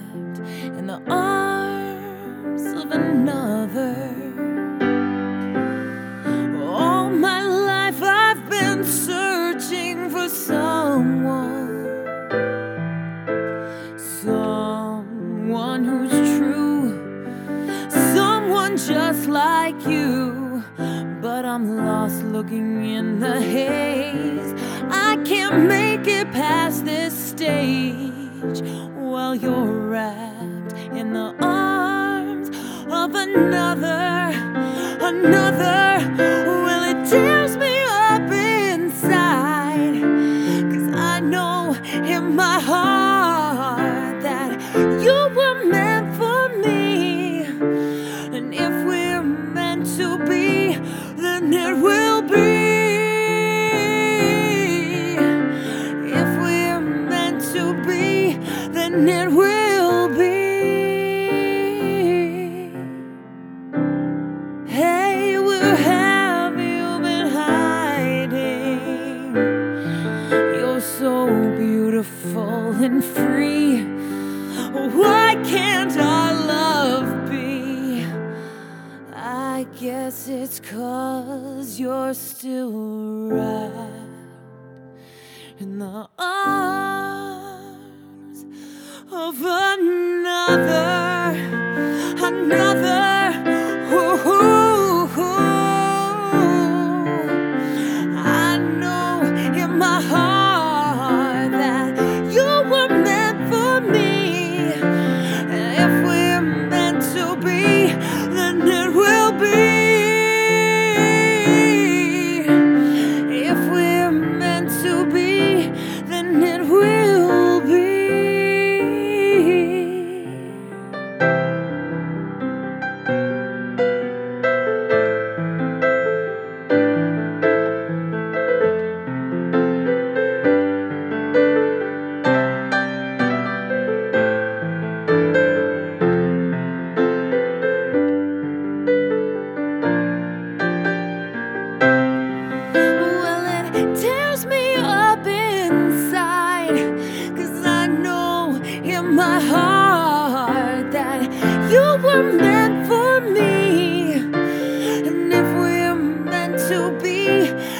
wrapped in the arms of another. All my life I've been searching for someone who's true, someone just like you. But I'm lost looking in the haze. I can't make it past this stage while you're wrapped in the arms of another. Well, it tears me up inside, 'cause I know in my heart that you were meant for me. And if we're meant to be, then it will be. If we're meant to be, then it will be. Hey, where have you been hiding? You're so beautiful and free. Why can't our love be? I guess it's 'cause you're still wrapped in the arms of another. I know in my heart that you were meant for me. And if we're meant to be, then it will be. If we're meant to be, then it will be. Well, it tears me up inside, 'cause I know in my heart that you were meant for me. And if we're meant to be,